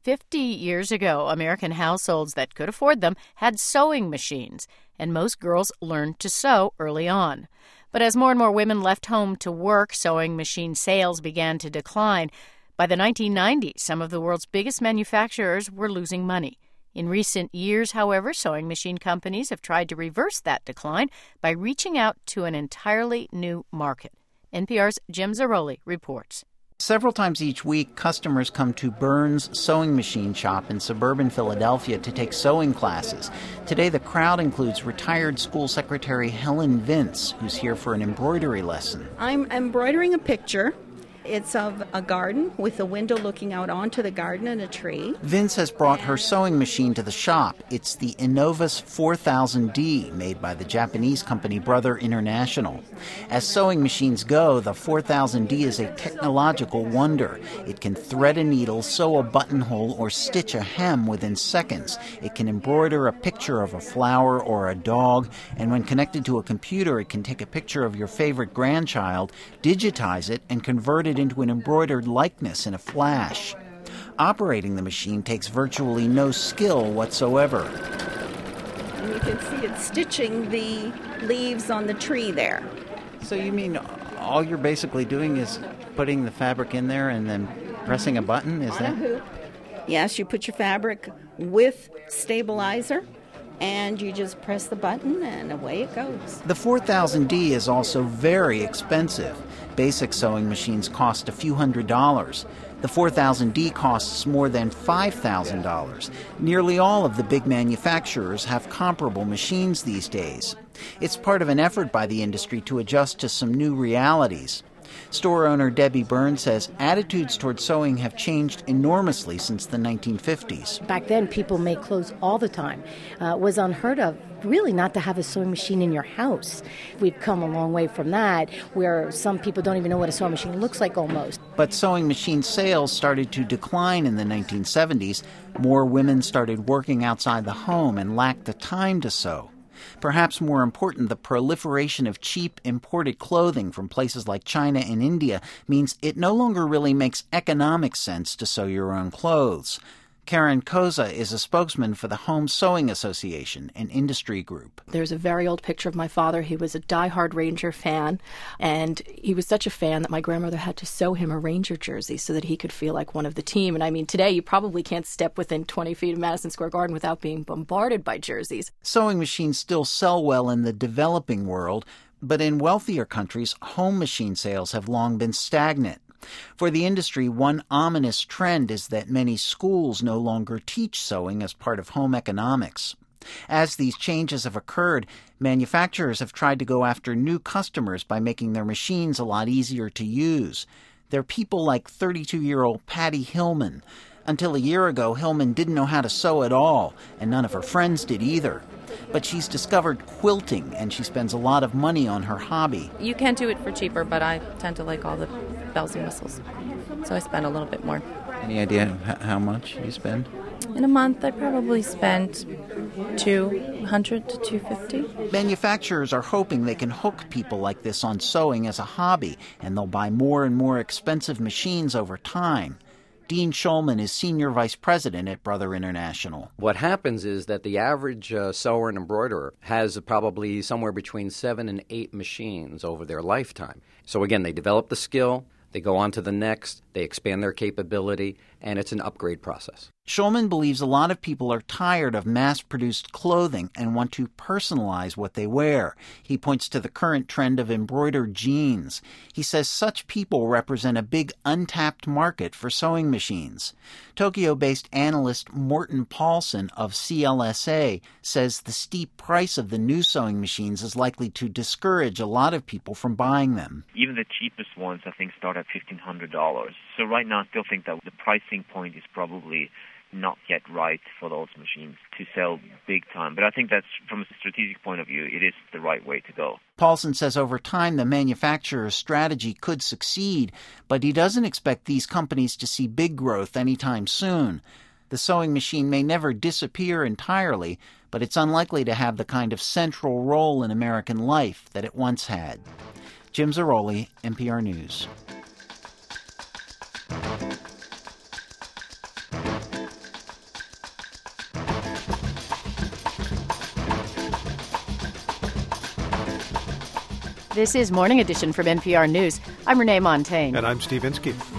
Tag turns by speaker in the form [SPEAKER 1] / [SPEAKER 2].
[SPEAKER 1] 50 years ago, American households that could afford them had sewing machines, and most girls learned to sew early on. But as more and more women left home to work, sewing machine sales began to decline. By the 1990s, some of the world's biggest manufacturers were losing money. In recent years, however, sewing machine companies have tried to reverse that decline by reaching out to an entirely new market. NPR's Jim Zarroli reports.
[SPEAKER 2] Several times each week, customers come to Burns Sewing Machine Shop in suburban Philadelphia to take sewing classes. Today, the crowd includes retired school secretary Helen Vince, who's here for an embroidery lesson.
[SPEAKER 3] I'm embroidering a picture. It's of a garden with a window looking out onto the garden and a tree.
[SPEAKER 2] Vince has brought her sewing machine to the shop. It's the Innovus 4000D, made by the Japanese company Brother International. As sewing machines go, the 4000D is a technological wonder. It can thread a needle, sew a buttonhole, or stitch a hem within seconds. It can embroider a picture of a flower or a dog, and when connected to a computer, it can take a picture of your favorite grandchild, digitize it, and convert it into an embroidered likeness in a flash. Operating the machine takes virtually no skill whatsoever.
[SPEAKER 3] And you can see it stitching the leaves on the tree there.
[SPEAKER 2] So you mean all you're basically doing is putting the fabric in there and then pressing a button? Is that?
[SPEAKER 3] On a hoop. Yes, you put your fabric with stabilizer, and you just press the button, and away it goes.
[SPEAKER 2] The 4000D is also very expensive. Basic sewing machines cost a few $100s. The 4000D costs more than $5,000. Nearly all of the big manufacturers have comparable machines these days. It's part of an effort by the industry to adjust to some new realities. Store owner Debbie Burns says attitudes toward sewing have changed enormously since the 1950s.
[SPEAKER 4] Back then, people made clothes all the time. It was unheard of, really, not to have a sewing machine in your house. We've come a long way from that, where some people don't even know what a sewing machine looks like almost.
[SPEAKER 2] But sewing machine sales started to decline in the 1970s. More women started working outside the home and lacked the time to sew. Perhaps more important, the proliferation of cheap imported clothing from places like China and India means it no longer really makes economic sense to sew your own clothes. Karen Koza is a spokesman for the Home Sewing Association, an industry group.
[SPEAKER 5] There's a very old picture of my father. He was a diehard Ranger fan, and he was such a fan that my grandmother had to sew him a Ranger jersey so that he could feel like one of the team. And I mean, today you probably can't step within 20 feet of Madison Square Garden without being bombarded by jerseys.
[SPEAKER 2] Sewing machines still sell well in the developing world, but in wealthier countries, home machine sales have long been stagnant. For the industry, one ominous trend is that many schools no longer teach sewing as part of home economics. As these changes have occurred, manufacturers have tried to go after new customers by making their machines a lot easier to use. They're people like 32-year-old Patty Hillman. Until a year ago, Hillman didn't know how to sew at all, and none of her friends did either. But she's discovered quilting, and she spends a lot of money on her hobby.
[SPEAKER 6] You can do it for cheaper, but I tend to like all the bells and whistles, so I spend a little bit more.
[SPEAKER 2] Any idea how much you spend?
[SPEAKER 6] In a month, I probably spend $200 to $250.
[SPEAKER 2] Manufacturers are hoping they can hook people like this on sewing as a hobby, and they'll buy more and more expensive machines over time. Dean Schulman is Senior Vice President at Brother International.
[SPEAKER 7] What happens is that the average sewer and embroiderer has probably somewhere between 7 and 8 machines over their lifetime. So again, they develop the skill, they go on to the next, they expand their capability, and it's an upgrade process.
[SPEAKER 2] Schulman believes a lot of people are tired of mass-produced clothing and want to personalize what they wear. He points to the current trend of embroidered jeans. He says such people represent a big untapped market for sewing machines. Tokyo-based analyst Morten Paulson of CLSA says the steep price of the new sewing machines is likely to discourage a lot of people from buying them.
[SPEAKER 8] Even the cheapest ones, I think, start at $1,500. So right now, I still think that the pricing point is probably not yet right for those machines to sell big time. But I think that's, from a strategic point of view, it is the right way to go.
[SPEAKER 2] Paulson says over time the manufacturer's strategy could succeed, but he doesn't expect these companies to see big growth anytime soon. The sewing machine may never disappear entirely, but it's unlikely to have the kind of central role in American life that it once had. Jim Zarroli, NPR News.
[SPEAKER 1] This is Morning Edition from NPR News. I'm Renee Montaigne.
[SPEAKER 9] And I'm Steve Inskeep.